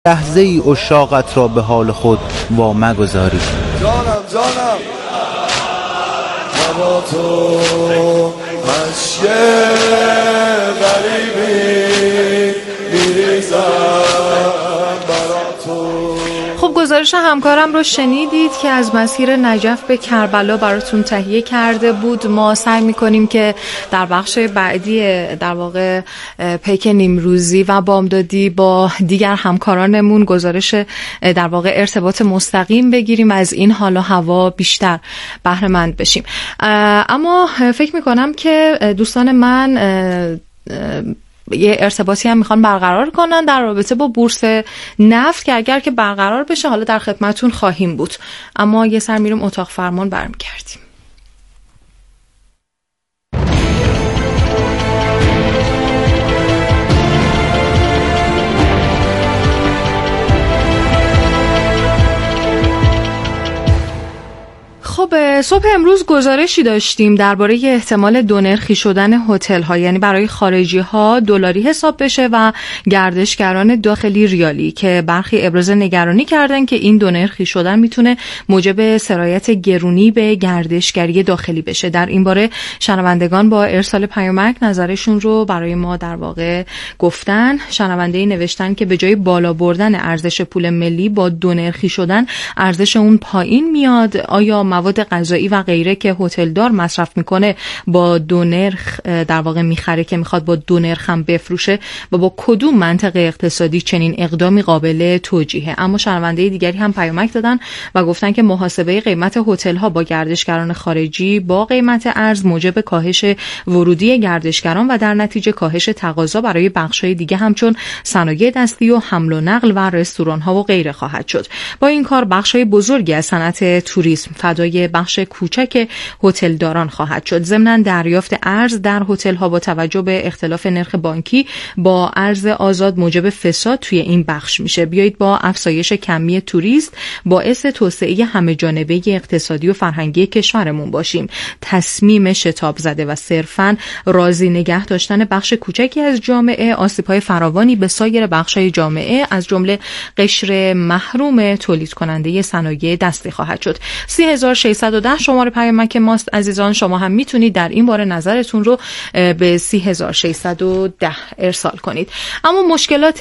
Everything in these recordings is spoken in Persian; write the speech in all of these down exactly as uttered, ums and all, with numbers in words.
لحظه ای عشاقت را به حال خود وا مگذاری. جانم جانم با تو مشک غریبی میریزم برا تو. خب گزارش همکارم رو شنیدید که از مسیر نجف به کربلا براتون تهیه کرده بود. ما سعی میکنیم که در بخش بعدی در واقع پیک نیمروزی و بامدادی با دیگر همکارانمون گزارش در واقع ارتباط مستقیم بگیریم، از این حال و هوا بیشتر بهره مند بشیم. اما فکر میکنم که دوستان من یه ارتباطی هم میخوان برقرار کنن در رابطه با بورس نفت که اگر که برقرار بشه حالا در خدمتون خواهیم بود. اما یه سر میریم اتاق فرمان برمیگردیم. خب صبح امروز گزارشی داشتیم درباره احتمال دونرخی شدن هتل ها، یعنی برای خارجی ها دلاری حساب بشه و گردشگران داخلی ریالی، که برخی ابراز نگرانی کردن که این دونرخی شدن میتونه موجب سرایت گرونی به گردشگری داخلی بشه. در این باره شنوندگان با ارسال پیامک نظرشون رو برای ما در واقع گفتن. شنونده‌ای نوشتن که به جای بالا بردن ارزش پول ملی با دونرخی شدن ارزش اون پایین میاد. آیا مواد غذایی و غیره که هتلدار مصرف میکنه با دو نرخ در واقع میخره که میخواد با دو نرخ هم بفروشه و با کدوم منطق اقتصادی چنین اقدامی قابل توجیهه؟ اما شنونده دیگری هم پیامک دادن و گفتن که محاسبه قیمت هتل ها با گردشگران خارجی با قیمت ارز موجب کاهش ورودی گردشگران و در نتیجه کاهش تقاضا برای بخش‌های دیگه همچون صنایع دستی و حمل و نقل و رستوران ها و غیره خواهد شد. با این کار بخش‌های بزرگی از صنعت توریسم فدای بخش کوچک هتلداران خواهد شد. ضمناً دریافت ارز در هتل ها با توجه به اختلاف نرخ بانکی با ارز آزاد موجب فساد توی این بخش میشه. بیایید با افزایش کمی توریست باعث توسعه همه جانبه اقتصادی و فرهنگی کشورمون باشیم. تصمیم شتاب زده و صرفاً راضی نگه داشتن بخش کوچکی از جامعه آسیب‌های فراوانی به سایر بخش‌های جامعه از جمله قشر محروم تولید کننده صنایع دستی خواهد شد. سه هزار و ششصد و ده شماره پیامک ماست عزیزان. شما هم میتونید در این باره نظرتون رو به سه هزار و ششصد و ده ارسال کنید. اما مشکلات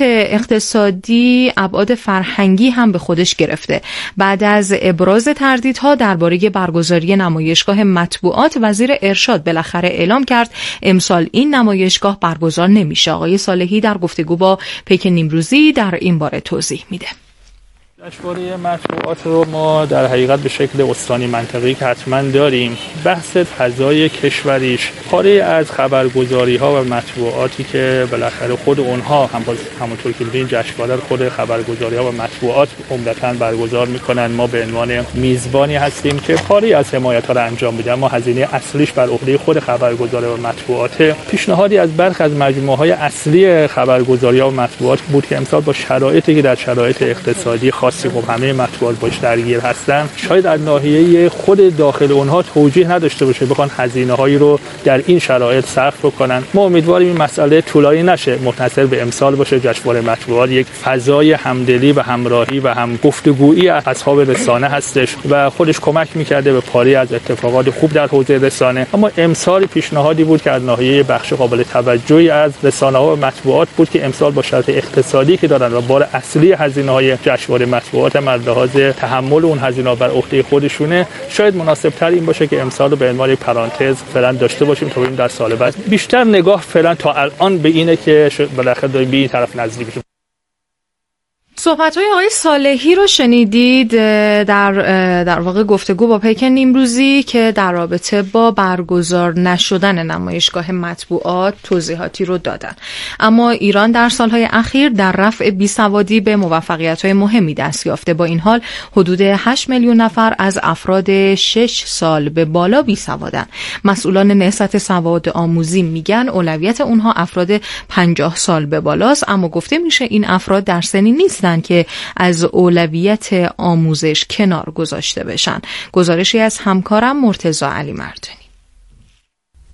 اقتصادی ابعاد فرهنگی هم به خودش گرفته. بعد از ابراز تردیدها درباره برگزاری نمایشگاه مطبوعات، وزیر ارشاد بالاخره اعلام کرد امسال این نمایشگاه برگزار نمیشه. آقای صالحی در گفتگو با پیک نیمروزی در این باره توضیح میده. جشنواره مطبوعات رو ما در حقیقت به شکل استانی منطقی که حتما داریم، بحث فضای کشوریش پاره از خبرگزاری ها و مطبوعاتی که بالاخره خود اونها هم باز همونطور که ببینید جشنواره خود خبرگزاری ها و مطبوعات عمدتاً برگزار میکنن. ما به عنوان میزبانی هستیم که پاره از حمایت ها رو انجام میدیم، ما هزینه اصلیش بر عهده خود خبرگزاری و مطبوعات. پیشنهادی از برخی از مجموعه های اصلی خبرگزاری ها و مطبوعات بود که امسال با شرایطی که در شرایط اقتصادی خاصی خب همه مطبوعات باش درگیر هستن، شاید در ناحیه خود داخل اونها توجیه نداشته باشه بخوان هزینه هایی رو در این شرایط صرف بکنن. ما امیدواریم این مسئله طولانی نشه، متصل به امسال باشه. جشنواره مطبوعات یک فضای همدلی و همراهی و هم گفتگویی اصحاب رسانه هستش و خودش کمک میکرده به پاری از اتفاقات خوب در حوزه رسانه. اما امسال پیشنهادی بود که از ناحیه بخش قابل توجهی از رسانه‌ها و مطبوعات بود که امسال با شرایط اقتصادی که دارن و بار اصلی هزینه‌های جشنواره مطبوعات از لحاظ تحمل اون هزینه‌ها بر عهده خودشونه، شاید مناسب‌تر این باشه که امسال رو به عنوان یک پرانتز فعلا داشته باشیم تا ببینیم در سال بعد. بیشتر نگاه فعلا تا الان به اینه که بالاخره داریم به این طرف نزدیک بشیم. صحبت‌های آقای صالحی رو شنیدید در در واقع گفتگو با پیک نیمروزی که در رابطه با برگزار نشدن نمایشگاه مطبوعات توضیحاتی رو دادن. اما ایران در سالهای اخیر در رفع بیسوادی به موفقیت‌های مهمی دست یافته. با این حال حدود هشت میلیون نفر از افراد شش سال به بالا بیسوادن. مسئولان نهضت سواد آموزی میگن اولویت اونها افراد پنجاه سال به بالاست، اما گفته میشه این افراد در سنی نیستن که از اولویت آموزش کنار گذاشته بشن. گزارشی از همکارم مرتضی علی مردانی.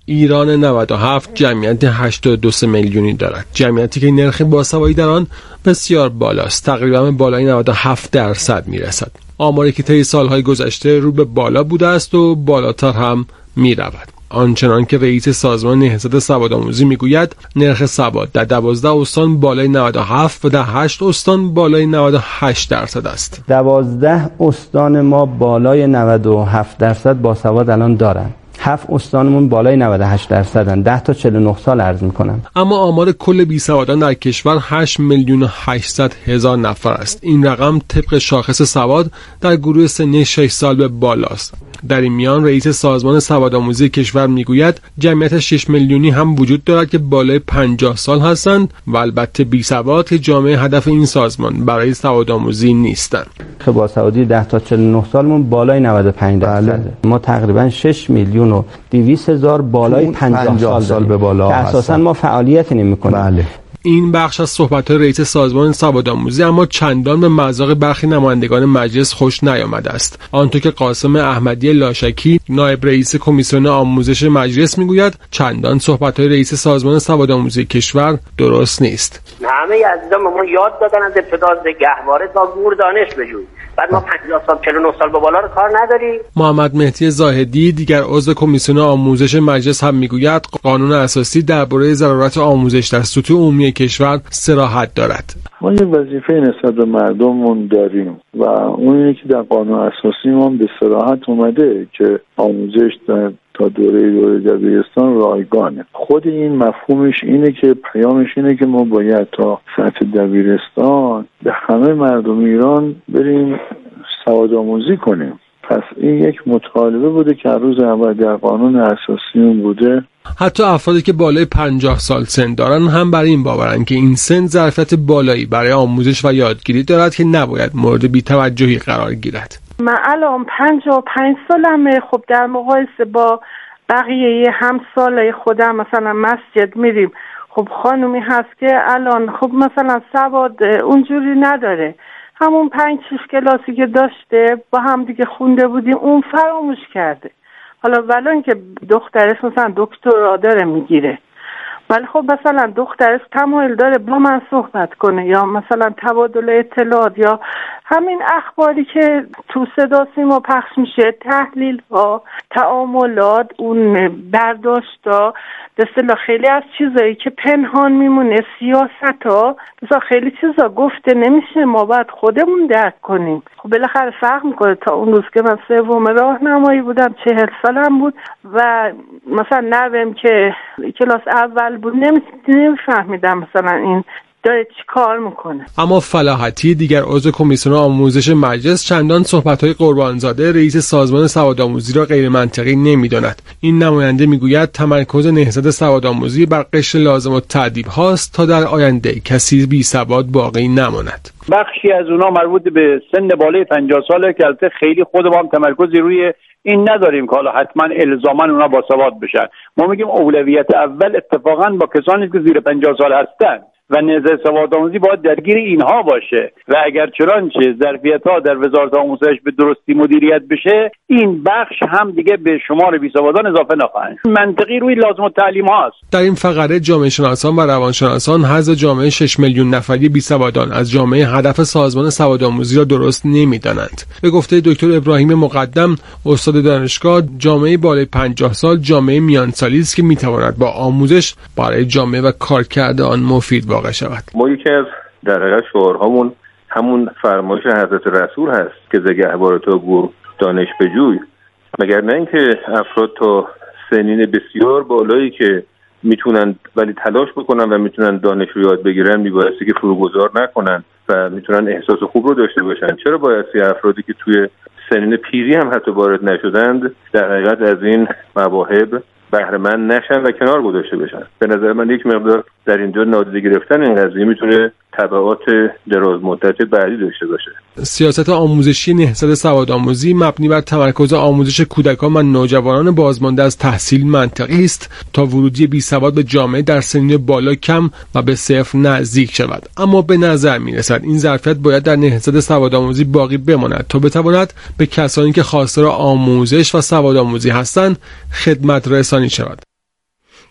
ایران نود و هفت جمعیت هشتاد و دو میلیونی دارد، جمعیتی که نرخ باسوادی در آن بسیار بالاست، تقریبا بالای نود و هفت درصد میرسد. آماری که طی سالهای گذشته رو به بالا بوده است و بالاتر هم میرود. آنچنان که رئیس سازمان نهضت سوادآموزی میگوید نرخ سواد در دوازده استان بالای نود و هفت و در هشت استان بالای نود و هشت درصد است. دوازده استان ما بالای نود و هفت درصد باسواد الان دارن. هفت استانمون بالای نود و هشت درصدن. ده تا چهل و نه سال عرض میکنم. اما آمار کل بیسوادان در کشور هشت میلیون و هشتصد هزار نفر است. این رقم طبق شاخص سواد در گروه سنی شش سال به بالاست. در این میان رئیس سازمان سوادآموزی کشور میگوید جمعیت شش میلیونی هم وجود دارد که بالای پنجاه سال هستند و البته بیسواد که جامعه هدف این سازمان برای سوادآموزی نیستند. باسوادی ده تا چهل و نه سالمون بالای نود و پنج درصده. ما تقریبا شش میلیون و دویست هزار بالای پنجاه سال, سال به بالا که اساسا ما فعالیتی نمی‌کنیم. بله. این بخش از صحبت‌های رئیس سازمان سوادآموزی اما چندان به مذاق برخی نمایندگان مجلس خوش نیامده است. آنطور که قاسم احمدی لاشکی نایب رئیس کمیسیون آموزش مجلس میگوید چندان صحبت‌های رئیس سازمان سوادآموزی کشور درست نیست. همه عزیزان ما یاد دادن از ابتدا از گهواره تا گور دانش بجوی. بعد ما پنجاه سال چهل و نه سال به بالا رو کار نداریم. محمد مهدی زاهدی دیگر عضو کمیسیون آموزش مجلس هم میگوید قانون اساسی درباره ضرورت آموزش در سطوح عمومی کشور صراحت دارد. ما یه وظیفه نسبت به مردممون داریم و اون اینه که در قانون اساسی ما به صراحت اومده که آموزش در تا دوره دوره دبیرستان رایگانه. خود این مفهومش اینه که پیامش اینه که ما باید تا سطح دبیرستان به همه مردم ایران بریم سوادآموزی کنیم. پس این یک مطالبه بوده که روز اول در قانون اساسی اون بوده. حتی افرادی که بالای پنجاه سال سن دارن هم بر این باورن که این سن ظرفیت بالایی برای آموزش و یادگیری دارد که نباید مورد بی‌توجهی قرار گیرد. من الان پنجاه و پنج سالمه. خب در مقایسه با بقیه همسالای خودم مثلا مسجد میریم، خب خانومی هست که الان خب مثلا سواد اونجوری نداره، همون پنج شش کلاسی که داشته با هم دیگه خونده بودیم اون فراموش کرده. حالا ولن که دخترش مثلا دکترا داره میگیره، ولی خب مثلا دخترش تمایل داره با من صحبت کنه یا مثلا تبادل اطلاعات یا همین اخباری که تو صدا سیما پخش میشه، تحلیل ها، تعاملات، اون برداشت ها، مثلا خیلی از چیزایی که پنهان میمونه، سیاست ها، مثلا خیلی چیزا گفته نمیشه، ما باید خودمون درک کنیم. خب بالاخره فرق میکنه. تا اون روز که من سوم راهنمایی بودم چهل سالم بود و مثلا نویم که کلاس اول بود نمیفهمیدم مثلا این داره چی کار میکنه. اما فلاحتی دیگر عضو کمیسیون آموزش مجلس چندان صحبت‌های قربانزاده رئیس سازمان سوادآموزی را غیر منطقی نمی‌داند. این نماینده میگوید تمرکز نهضت سوادآموزی بر قشر لازم التأدیب هاست تا در آینده کسی بی سواد باقی نماند. بخشی از اونها مربوط به سن بالای پنجاه ساله که البته خیلی خود ما هم تمرکزی روی این نداریم که حالا حتما الزاما اونا باسواد بشن. ما میگیم اولویت اول اتفاقا با کسانی که زیر پنجاه سال هستن و نهضت سوادآموزی باید درگیر اینها باشه و اگر چنانچه ظرفیت‌ها در وزارت آموزش به درستی مدیریت بشه این بخش هم دیگه به شمار بیسوادان اضافه نخواهد. منطقی روی لازم التعلیم هاست. در این فقره جامعه شناسان و روانشناسان حذف جامعه شش میلیون نفری بیسوادان از جامعه هدف سازمان سوادآموزی را درست نمی‌دانند. به گفته دکتر ابراهیم مقدم استاد دانشگاه، جامعه بالای پنجاه سال جامعه میانسالی است که می‌تواند با آموزش برای جامعه و کارکرد آن مفید واقع شود. ما یکی از در حقیقت شعارهامون همون فرمایش حضرت رسول هست که ز گهواره تا گور دانش بجوی، مگر نه اینکه افراد تا سنین بسیار بالایی که میتونن ولی تلاش بکنن و میتونن دانش رو یاد بگیرن میبایستی که فروگذار نکنن و میتونن احساس خوب رو داشته باشن. چرا بایستی افرادی که توی سنین پیری هم حتی وارد نشدند در حقیقت از این مواهب بهره مند نشن و کنار گذاشته بشن؟ به نظر من یک مقدار در اینجا نادیده گرفتن این قضیه میتونه تبعات دراز مدت بعدی داشته باشه. سیاست آموزشی نهضت سوادآموزی مبنی بر تمرکز آموزش کودکان و نوجوانان بازمانده از تحصیل منطقی است تا ورودی بیسواد به جامعه در سنین بالا کم و به صفر نزدیک شود. اما به نظر میرسد این ظرفیت باید در نهضت سوادآموزی باقی بماند تا بتواند به کسانی که خواستار آموزش و سوادآموزی هستند خدمت رسانی شود.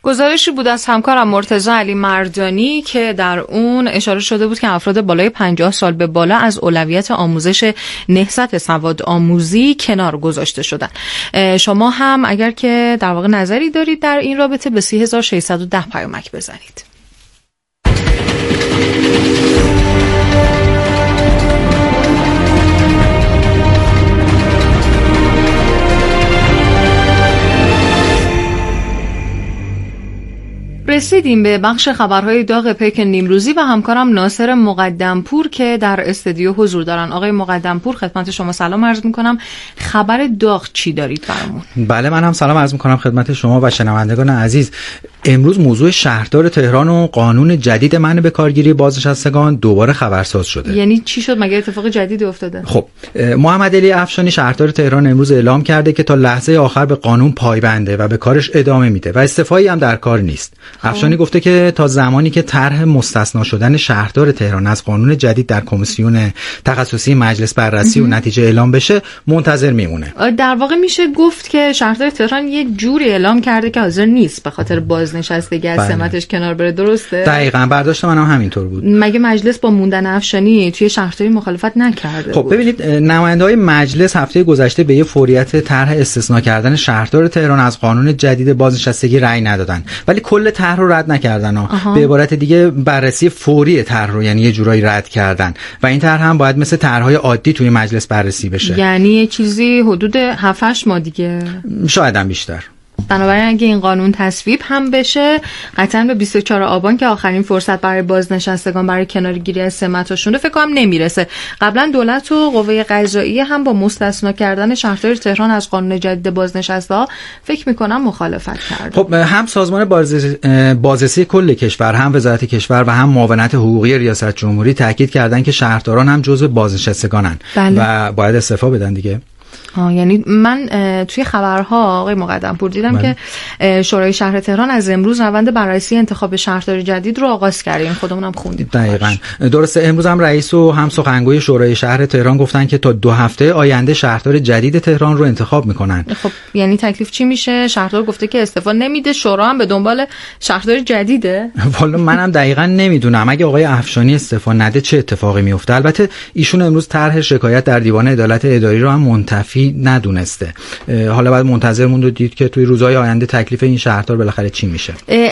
گزارشی بود از همکارم مرتضی علی مردانی که در اون اشاره شده بود که افراد بالای پنجاه سال به بالا از اولویت آموزش نهضت سواد آموزی کنار گذاشته شدن. شما هم اگر که در واقع نظری دارید در این رابطه به سه هزار و ششصد و ده پیامک بزنید. رسیدیم به بخش خبرهای داغ پیک نیمروزی و همکارم ناصر مقدمپور که در استودیو حضور دارن. آقای مقدمپور خدمت شما سلام عرض میکنم. خبر داغ چی دارید برامون؟ بله من هم سلام عرض میکنم خدمت شما و شنوندگان عزیز. امروز موضوع شهردار تهران و قانون جدید منع به کارگیری بازنشستگان دوباره خبرساز شده. یعنی چی شد؟ مگه اتفاق جدیدی افتاده؟ خب محمد علی افشانی شهردار تهران امروز اعلام کرده که تا لحظه آخر به قانون پایبنده و به کارش ادامه میده و استعفایی هم در کار نیست. افشانی گفته که تا زمانی که طرح مستثنا شدن شهردار تهران از قانون جدید در کمیسیون تخصصی مجلس بررسی و نتیجه اعلام بشه منتظر میمونه. در واقع میشه گفت که شهردار تهران یه جوری اعلام کرده که حاضر نیست به خاطر بازنشستگی از سمتش کنار بره. درسته؟ دقیقاً برداشت منم هم همینطور بود. مگه مجلس با موندن افشانی توی شهرداری مخالفت نکرده؟ خب ببینید نماینده‌های مجلس هفته گذشته به یه فوریت طرح استثنا کردن شهردار تهران از قانون جدید بازنشستگی رأی ندادن، ولی کل طرح رو رد نکردن ها. به عبارت دیگه بررسی فوری طرح رو یعنی یه جورایی رد کردن و این طرح هم باید مثل طرح‌های عادی توی مجلس بررسی بشه. یعنی یه چیزی حدود هفت هشت ماه دیگه، شاید هم بیشتر. بنابراین اگه این قانون تصویب هم بشه قطعاً به بیست و چهارم آبان که آخرین فرصت برای بازنشستگان برای کنارگیری از سمتشون فکر کنم نمیرسه. قبلا دولت و قوه قضاییه هم با مستثنا کردن شهردار تهران از قانون جدید بازنشسته فکر میکنم مخالفت کرد. خب هم سازمان بازرسی کل کشور، هم وزارت کشور و هم معاونت حقوقی ریاست جمهوری تاکید کردن که شهرداران هم جزو بازنشستگانن و باید استعفا بدن دیگه. آه یعنی من توی خبرها آقای مقدمپور دیدم بله. که شورای شهر تهران از امروز روند بررسی انتخاب شهردار جدید رو آغاز کرده. خودمونم خوندیم. دقیقاً درسته. امروز هم رئیس و هم سخنگوی شورای شهر تهران گفتن که تا دو هفته آینده شهردار جدید تهران رو انتخاب میکنن. خب یعنی تکلیف چی میشه؟ شهردار گفته که استعفا نمیده، شورا هم به دنبال شهردار جدیده. والا منم دقیقاً نمیدونم اگه آقای افشانی استعفا نده چه اتفاقی میفته. البته ایشون امروز طرح شکایت در دیوان عدالت اداری رو هم منتفی ندونسته. حالا بعد منتظر موند و دید که توی روزهای آینده تکلیف این شهردار بالاخره چی میشه.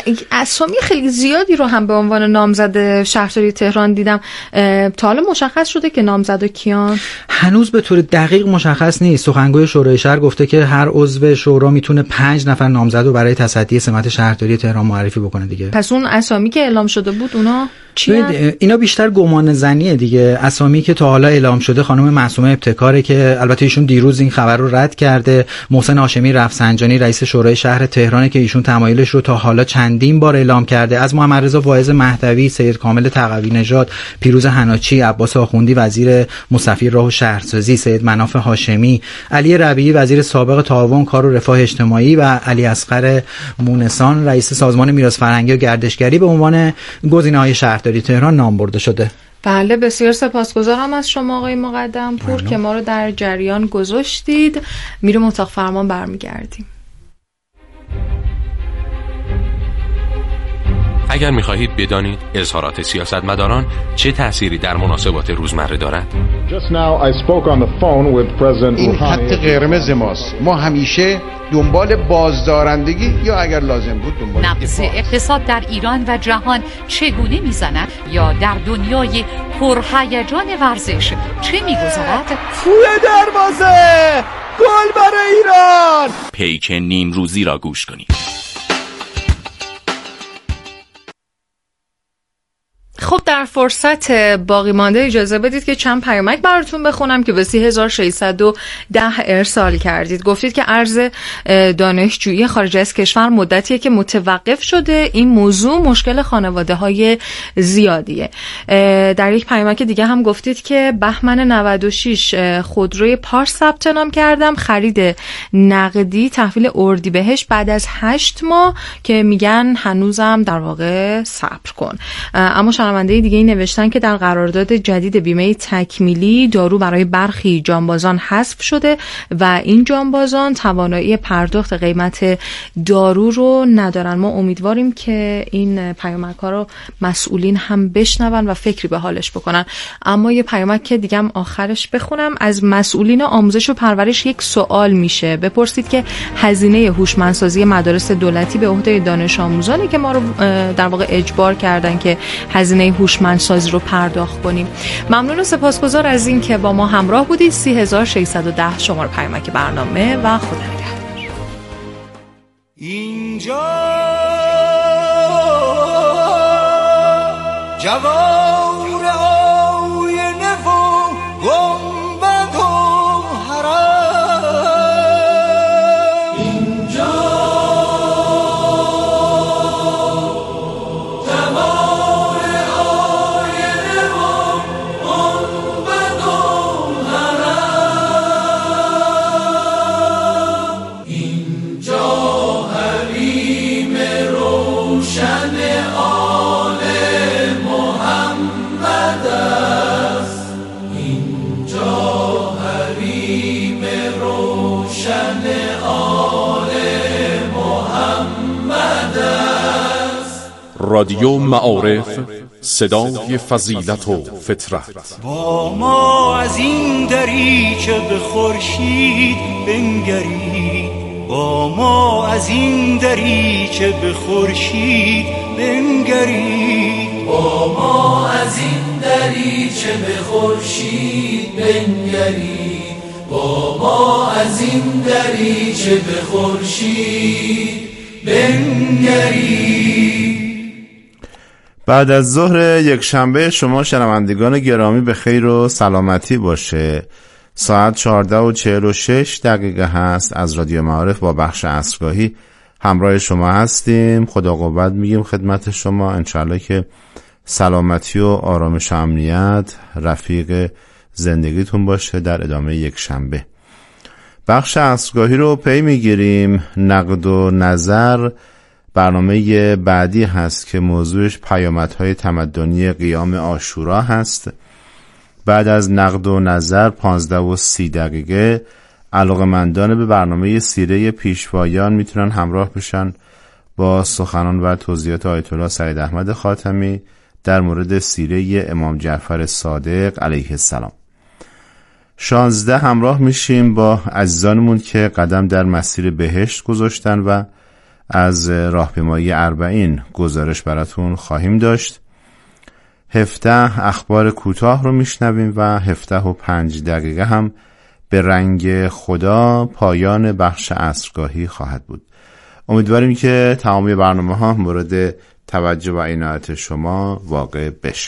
اسامی خیلی زیادی رو هم به عنوان نامزد شهرداری تهران دیدم. تا حالا مشخص شده که نامزد کیان؟ هنوز به طور دقیق مشخص نیست. سخنگوی شورای شهر گفته که هر عضو شورا میتونه پنج نفر نامزد رو برای تصدی سمت شهرداری تهران معرفی بکنه دیگه. پس اون اسامی که اعلام شده بود اونا چیه؟ اینا بیشتر گمان زنیه دیگه. اسامی که تا حالا اعلام شده خانم معصومه ابتکاره که البته ایشون دیروز این خبر رو رد کرده. محسن هاشمی رفسنجانی رئیس شورای شهر تهران که ایشون تمایلش رو تا حالا چندین بار اعلام کرده. از محمد رضا واعظ مهدوی، سید کامل تقوی نژاد، پیروز حناچی، عباس آخوندی وزیر مستفیر راه و شهرسازی، سید مناف هاشمی، علی ربیعی وزیر سابق تعاون کار و رفاه اجتماعی و علی اصغر مونسان رئیس سازمان میراث فرهنگی و گردشگری به عنوان گزینه‌های شهرداری تهران نام برده شده. بله بسیار سپاسگزارم از شما آقای مقدمپور که ما رو در جریان گذاشتید. میرم اتاق فرمان برمیگردیم. اگر می‌خواهید بدانید اظهارات سیاستمداران چه تأثیری در مناسبات روزمره دارد. این خط قرمز ماست. ما همیشه دنبال بازدارندگی یا اگر لازم بود دنبال نبض اقتصاد در ایران و جهان چگونه میزند یا در دنیای پرهیجان ورزش چه میگذرد؟ توی دروازه گل برای ایران. پیک نیمروزی را گوش کنید. خب در فرصت باقی مانده اجازه بدید که چند پیامک براتون بخونم که به سه هزار و ششصد و ده ارسال کردید. گفتید که ارز دانشجویی خارج از کشور مدتیه که متوقف شده. این موضوع مشکل خانواده های زیادیه. در یک پیامک دیگه هم گفتید که بهمن نود و شش خودروی پارس ثبت نام کردم، خرید نقدی تحویل اردیبهشت بعد از هشت ماه که میگن هنوزم در واقع صبر کن. اما شنونده دیگه دیگه ای نوشتن که در قرارداد جدید بیمه تکمیلی دارو برای برخی جانبازان حذف شده و این جانبازان توانایی پرداخت قیمت دارو رو ندارن. ما امیدواریم که این پیامک‌ها رو مسئولین هم بشنون و فکری به حالش بکنن. اما یه پیامک که دیگه هم آخرش بخونم. از مسئولین آموزش و پرورش یک سوال میشه بپرسید که هزینه هوشمندسازی مدارس دولتی به عهده دانش آموزانی که ما رو در واقع اجبار کردن که هزینه هوشمندسازی رو پرداخت کنیم. ممنون و سپاسگزار از این که با ما همراه بودید. سی هزار و ششصد و ده شماره پیامک برنامه و خدا نگهدار. اینجا جوار آینه و گنبد و حرم، اینجا جوار آینه و گنبد و حرم، اینجا حریم روشن آل محمد است، اینجا حریم روشن آل محمد است. رادیو معارف، صدای فضیلت و فطرت. با ما از این دریچه به خورشید بنگرید، با ما از این دریچه به خورشید بنگرید، با ما از این دریچه به خورشید بنگرید، با ما از این دریچه به خورشید بنگرید. بعد از ظهر یک شنبه شما شنوندگان گرامی به خیر و سلامتی باشه. ساعت چهارده و چهل و شش دقیقه هست. از رادیو معارف با بخش عصرگاهی همراه شما هستیم. خدا قوت میگیم خدمت شما. انشالله که سلامتی و آرامش و امنیت رفیق زندگیتون باشه در ادامه یک شنبه. بخش عصرگاهی رو پی میگیریم. نقد و نظر برنامه بعدی هست که موضوعش پیامدهای تمدنی قیام عاشورا هست. بعد از نقد و نظر پانزده و سی دقیقه علاقه‌مندان به برنامه سیره پیشوایان میتونن همراه بشن با سخنان و توضیحات آیت الله سعید احمد خاتمی در مورد سیره امام جعفر صادق علیه السلام. شانزده همراه میشیم با عزیزانمون که قدم در مسیر بهشت گذاشتن و از راهپیمایی اربعین گزارش براتون خواهیم داشت. هفده اخبار کوتاه رو میشنویم و هفده و پنج دقیقه هم به رنگ خدا پایان بخش عصرگاهی خواهد بود. امیدواریم که تمامی برنامه ها مورد توجه و عنایت شما واقع بشه.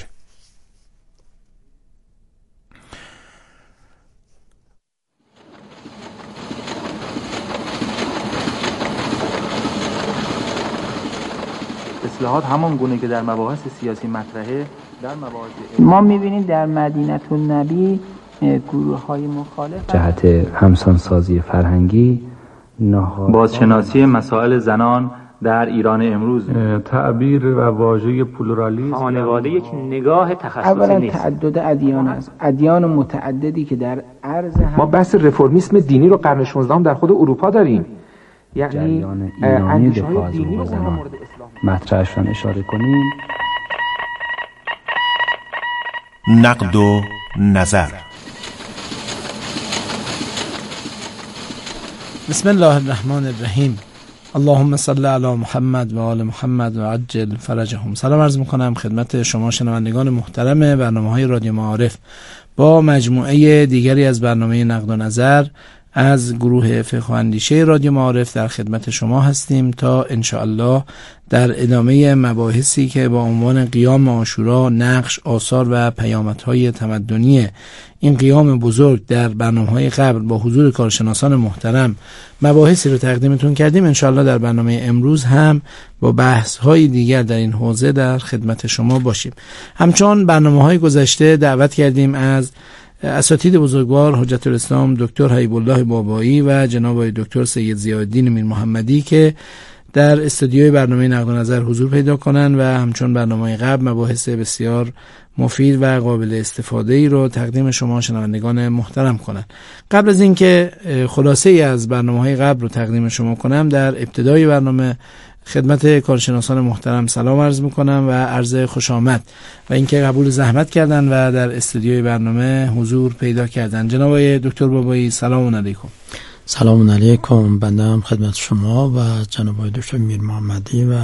اصلاحات همان گونه که در مباحث سیاسی مطرحه در مباحث ما می‌بینیم در مدینه النبی گروه‌های مخالف جهت همسانسازی فرهنگی، بازشناسی مسائل زنان در ایران امروز، تعبیر و واژه پلورالیسم، خانواده یک نگاه تخصصی اولا نیست. تعدد ادیان است، ادیان متعددی که در عرض هم ما بحث رفرمیسم دینی رو قرن شانزدهم در خود اروپا داریم. یعنی اندیشه‌های دینی رو در مورد اسلام مطرحشون اشاره کنیم. نقد و نظر. بسم الله الرحمن الرحیم. اللهم صل علی محمد و آل محمد و عجل فرجهم. سلام عرض میکنم خدمت شما شنوندگان محترم برنامه‌های رادیو معارف با مجموعه دیگری از برنامه نقد و نظر از گروه فقه و اندیشه رادیو معارف در خدمت شما هستیم تا انشاءالله در ادامه مباحثی که با عنوان قیام عاشورا، نقش، آثار و پیامدهای تمدنی این قیام بزرگ در برنامه‌های قبل با حضور کارشناسان محترم مباحثی رو تقدیمتون کردیم. انشاءالله در برنامه امروز هم با بحث‌های دیگر در این حوزه در خدمت شما باشیم. همچون برنامه‌های گذشته دعوت کردیم از اساتید بزرگوار حجت الاسلام دکتر حبیب الله بابایی و جناب دکتر سید ضیاءالدین میر محمدی که در استودیوی برنامه نقد و نظر حضور پیدا کنن و همچون برنامه قبل مباحث بسیار مفید و قابل استفاده ای رو تقدیم شما شنوندگان محترم کنن. قبل از اینکه خلاصه ای از برنامه‌های قبل رو تقدیم شما کنم، در ابتدای برنامه خدمت کارشناسان محترم سلام عرض میکنم و عرض خوش آمد و اینکه قبول زحمت کردن و در استودیوی برنامه حضور پیدا کردن. جناب آقای دکتر بابایی سلام علیکم. سلام علیکم. بنده هم خدمت شما و جناب آقای دکتر میر محمدی و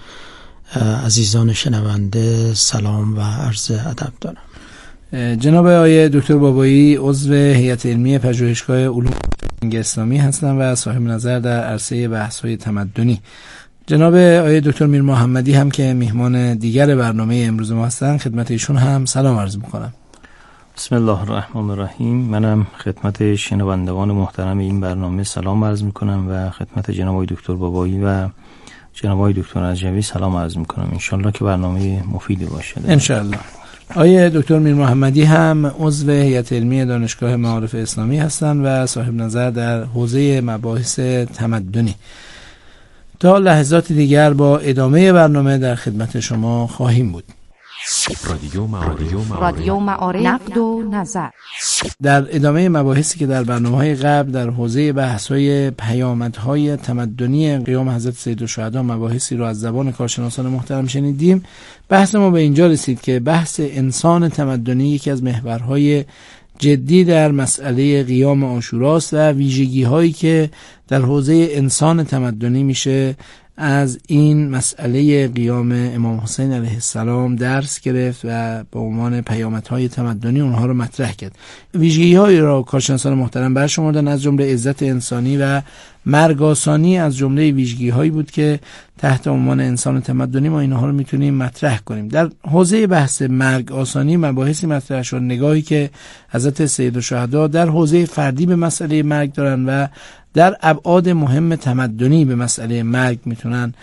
عزیزان شنونده سلام و عرض ادب دارم. جناب آقای دکتر بابایی عضو هیئت علمی پژوهشگاه علوم اسلامی هستند و صاحب نظر در عرصه بحث‌های تمدنی. جناب آقای دکتر میر محمدی هم که میهمان دیگر برنامه امروز ما هستند، خدمت ایشون هم سلام عرض میکنم. بسم الله الرحمن الرحیم. منم خدمت شنوندگان محترم این برنامه سلام عرض میکنم و خدمت جناب آقای دکتر بابایی و جناب آقای دکتر رجوی سلام عرض میکنم. انشالله که برنامه مفیدی باشه. انشالله. آقای دکتر میر محمدی هم عضو هیئت علمی دانشگاه معارف اسلامی هستند و صاحب نظر در حوزه مباحث تمدنی. تا لحظات دیگر با ادامه برنامه در خدمت شما خواهیم بود. رادیو معارف. رادیو معارف. نقد و نظر. در ادامه مباحثی که در برنامه‌های قبل در حوزه بحث‌های پیامدهای تمدنی قیام حضرت سیدالشهدا مباحثی رو از زبان کارشناسان محترم شنیدیم، بحث ما به اینجا رسید که بحث انسان تمدنی یکی از محورهای جدی در مسئله قیام عاشوراست و ویژگی‌هایی که در حوزه انسان تمدنی میشه از این مسئله قیام امام حسین علیه السلام درس گرفت و به عنوان پیامدهای تمدنی اونها رو مطرح کرد. ویژگی‌هایی را کارشناسان محترم برشمردن، از جمله عزت انسانی و مرگ آسانی از جمله ویژگی‌هایی بود که تحت عنوان انسان تمدنی ما اینها رو میتونیم مطرح کنیم. در حوزه بحث مرگ آسانی مباحثی مطرح شد، نگاهی که حضرت سیدالشهدا در حوزه فردی به مسئله مرگ دارن و در ابعاد مهم تمدنی به مسئله مرگ میتونن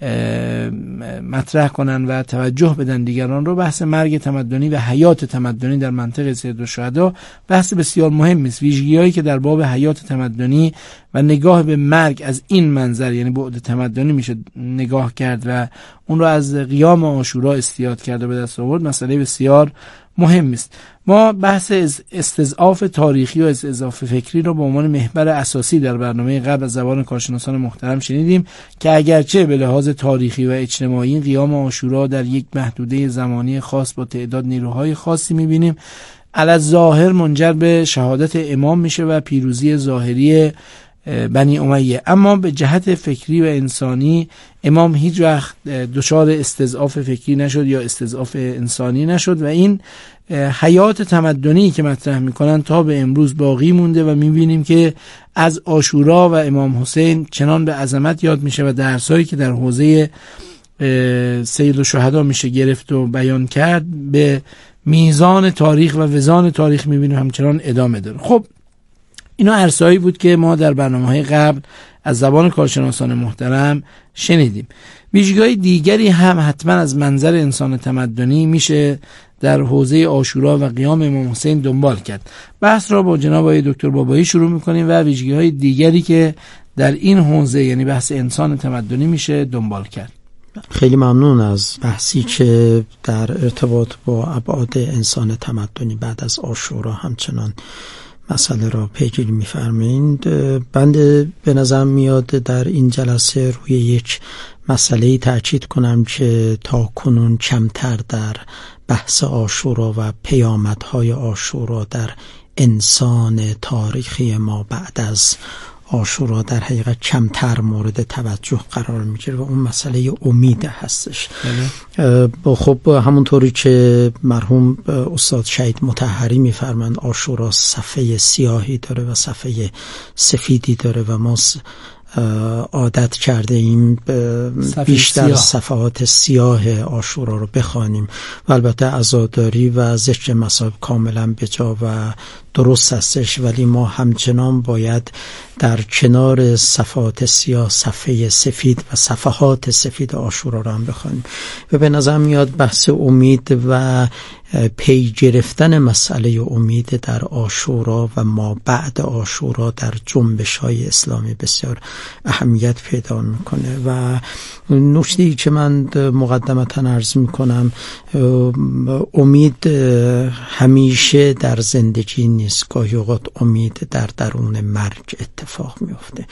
مطرح کنن و توجه بدن دیگران رو. بحث مرگ تمدنی و حیات تمدنی در منطقه سیدالشهدا بحث بسیار مهمی است. ویژگی‌هایی که در باب حیات تمدنی و نگاه به مرگ از این منظر، یعنی بعد تمدنی میشه نگاه کرد و اون رو از قیام عاشورا استیاد کرد و به دست آورد، مسئله بسیار مهم است. ما بحث استضعاف تاریخی و استضعاف فکری رو به عنوان محور اساسی در برنامه قبل از زبان کارشناسان محترم شنیدیم که اگرچه به لحاظ تاریخی و اجتماعی قیام عاشورا در یک محدوده زمانی خاص با تعداد نیروهای خاصی می‌بینیم، علی ظاهر منجر به شهادت امام میشه و پیروزی ظاهری بنی امیه، اما به جهت فکری و انسانی امام هیچ وقت دچار استضعاف فکری نشد یا استضعاف انسانی نشد و این حیات تمدنی که مطرح میکنن تا به امروز باقی مونده و میبینیم که از عاشورا و امام حسین چنان به عظمت یاد میشه و درسایی که در حوزه سیدالشهدا میشه گرفت و بیان کرد به میزان تاریخ و وزان تاریخ میبینیم همچنان ادامه داره. خب اینا عرصه‌ای بود که ما در برنامه‌های قبل از زبان کارشناسان محترم شنیدیم. ویژگی‌های دیگری هم حتما از منظر انسان تمدنی میشه در حوزه عاشورا و قیام امام حسین دنبال کرد. بحث را با جناب آقای دکتر بابایی شروع می‌کنیم و ویژگی‌های دیگری که در این حوزه یعنی بحث انسان تمدنی میشه دنبال کرد. خیلی ممنون از بحثی که در ارتباط با ابعاد انسان تمدنی بعد از عاشورا همچنان مسئله را پیگیری می‌فرمایید. بنده به نظر میاد در این جلسه روی یک مسئله تاکید کنم که تا کنون کمتر در بحث عاشورا و پیامدهای عاشورا در انسان تاریخی ما بعد از عاشورا در حقیقت کمتر مورد توجه قرار میگیره و اون مسئله امید هستش. با خب همونطوری که مرحوم استاد شهید مطهری میفرمایند عاشورا صفحه سیاهی داره و صفحه سفیدی داره و ما عادت کرده ایم بیشتر سیاه. صفحات سیاه عاشورا رو بخوانیم و البته عزاداری و ذکر مصائب کاملا بجا و درست هستش، ولی ما همچنان باید در کنار صفحات سیاه صفحه سفید و صفحات سفید عاشورا رو هم بخوانیم و به نظر میاد بحث امید و پی گرفتن مسئله امید در عاشورا و ما بعد عاشورا در جنبش های اسلامی بسیار اهمیت پیدا میکنه. و نکته‌ای که من مقدمتا عرض میکنم، امید همیشه در زندگی نیست، گاهی اوقات امید در درون مرگ اتفاق میفته.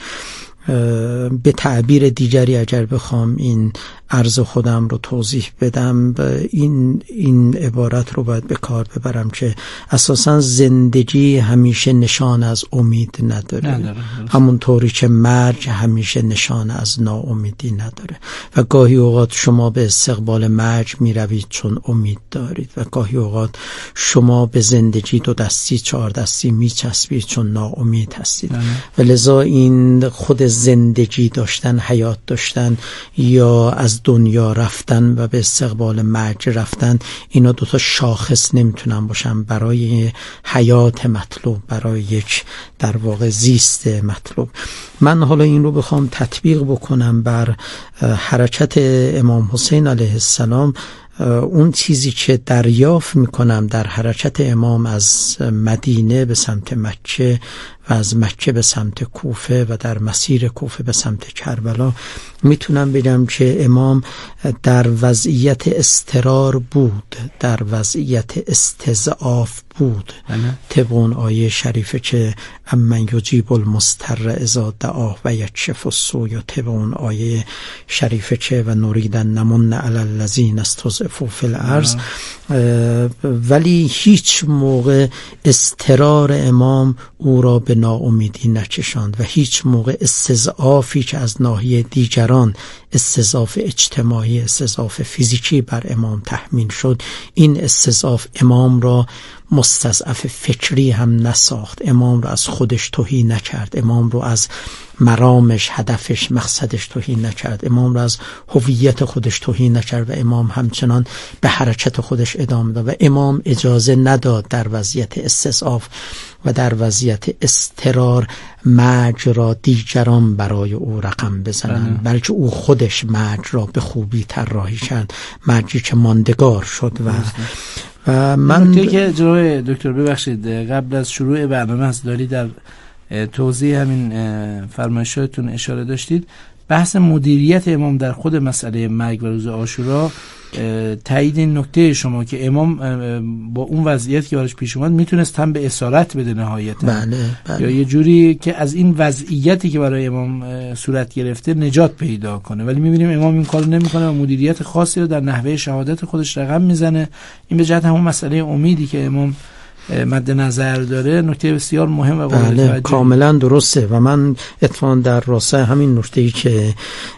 به تعبیر دیگری اگر بخوام این عرض خودم رو توضیح بدم، این این عبارت رو باید به کار ببرم که اساساً زندگی همیشه نشان از امید نداره, نداره. همونطوری که مرگ همیشه نشان از ناامیدی نداره. و گاهی اوقات شما به استقبال مرگ می روید چون امید دارید و گاهی اوقات شما به زندگی دو دستی چهار دستی می چسبید چون ناامید هستید. و لذا این خود زندگی داشتن، حیات داشتن یا از دنیا رفتن و به استقبال مرگ رفتن، اینا دوتا شاخص نمیتونن باشن برای حیات مطلوب، برای یک در واقع زیست مطلوب. من حالا این رو بخوام تطبیق بکنم بر حرکت امام حسین علیه السلام، اون چیزی که دریافت میکنم در حرکت امام از مدینه به سمت مکه و از مکه به سمت کوفه و در مسیر کوفه به سمت کربلا، میتونم بگم که امام در وضعیت اضطرار بود، در وضعیت استضعاف بود. طبق اون آیه شریفه که امن یجیب المضطر اذا دعاه و یکشف السوء، یا طبق اون آیه شریفه که و نریدن نمن علی الذین استضعفوا فی الارض. ولی هیچ موقع اضطرار امام او را به ناامیدی نکشاند و هیچ موقع استضعافی که از ناحیه دیگران، استضعاف اجتماعی، استضعاف فیزیکی بر امام تحمیل شد، این استضعاف امام را مستضعف فکری هم نساخت، امام رو از خودش تهی نکرد، امام رو از مرامش، هدفش، مقصدش تهی نکرد، امام رو از هویت خودش تهی نکرد و امام همچنان به حرکت خودش ادامه داد و امام اجازه نداد در وضعیت استضعاف و در وضعیت اضطرار مرگ را دیگران برای او رقم بزنند، بلکه او خودش مرگ را به خوبی طراحی کرد، مرگی که ماندگار شد. و و من نکته که جناب دکتر ببخشید قبل از شروع برنامه از داری در توضیح همین فرمایشاتون اشاره داشتید، بحث مدیریت امام در خود مسئله مرگ و روز عاشورا، تایید این نکته شما که امام با اون وضعیت که براش پیش اومد میتونست هم به اسارت بده نهایتا، بله، بله. یا یه جوری که از این وضعیتی که برای امام صورت گرفته نجات پیدا کنه، ولی میبینیم امام این کارو نمیکنه و مدیریت خاصی رو در نحوه شهادت خودش رقم میزنه. این به جهت همون مسئله امیدی که امام مد نظر داره نکته بسیار مهم و قابل توجه. بله، کاملا درسته. و من اتفاقا در راستای همین نکته‌ای که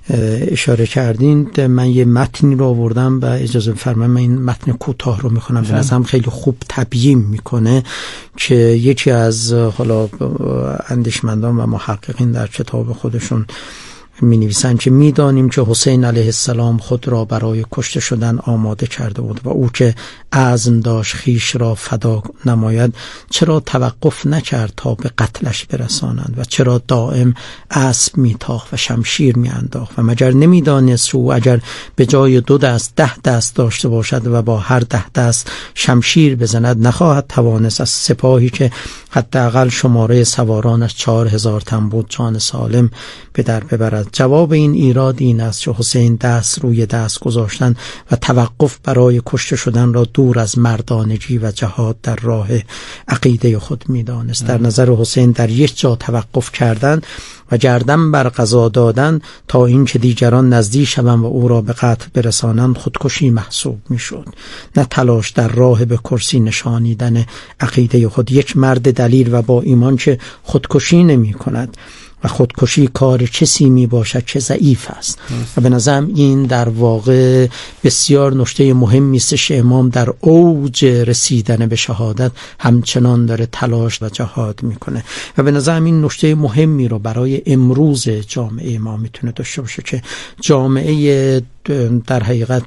اشاره کردین، من یه متنی رو آوردم و اجازه بفرمایید من این متن کوتاه رو میخونم، به نظرم خیلی خوب تبیین میکنه که یکی از حالا اندیشمندان و محققین در کتاب خودشون می نویسند که می دانیم که حسین علیه السلام خود را برای کشته شدن آماده کرده بود و او که عزم داشت خیش را فدا نماید، چرا توقف نکرد تا به قتلش برسانند و چرا دائم اسب می تاخت و شمشیر می انداخت و مگر نمی دانست او اگر به جای دو دست ده دست داشته باشد و با هر ده دست شمشیر بزند نخواهد توانست از سپاهی که حداقل شماره سوارانش چهار هزار تن بود جان سالم به در ببرد. جواب این ایراد این است که حسین دست روی دست گذاشتن و توقف برای کشته شدن را دور از مردانگی و جهاد در راه عقیده خود می‌دانست. در نظر حسین در یک جا توقف کردن و گردن بر قضا دادن تا اینکه دیگران نزدیک شوند و او را به قتل برسانند خودکشی محسوب میشد، نه تلاش در راه به کرسی نشانیدن عقیده خود. یک مرد دلیر و با ایمان که خودکشی نمی کند و خودکشی کار کسی می باشد که ضعیف است. و به نظرم این در واقع بسیار نکته مهمی است که امام در اوج رسیدن به شهادت همچنان داره تلاش و جهاد میکنه و به نظرم این نکته مهمی رو برای امروز جامعه ما میتونه داشته باشه که جامعه در حقیقت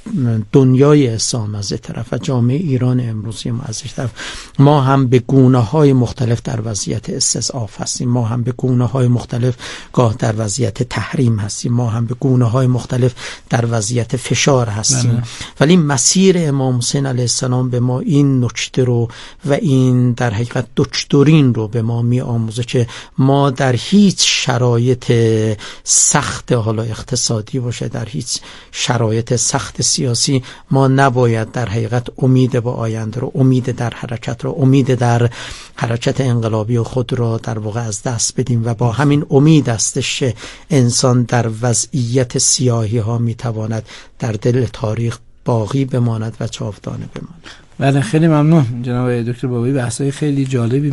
دنیای اسلام از یک طرف و جامعه ایران امروزی ما از یک طرف، ما هم به گونه‌های مختلف در وضعیت استضعاف هستیم، ما هم به گونه‌های مختلف گاه در وضعیت تحریم هستیم، ما هم به گونه‌های مختلف در وضعیت فشار هستیم بله. ولی مسیر امام حسین علیه السلام به ما این نکته رو و این در حقیقت دکترین رو به ما می آموزه که ما در هیچ شرایط سخت حالا اقتصادی باشه، در هیچ شرایط سخت سیاسی ما نباید در حقیقت امید به آینده رو، امید در حرکت رو، امید در حرکت انقلابی خود را در واقع از دست بدیم و با همین امید استش انسان در وضعیت سیاهی ها میتواند در دل تاریخ باقی بماند و جاودانه بماند. بله خیلی ممنون جناب دکتر بابایی، بحثای خیلی جالبی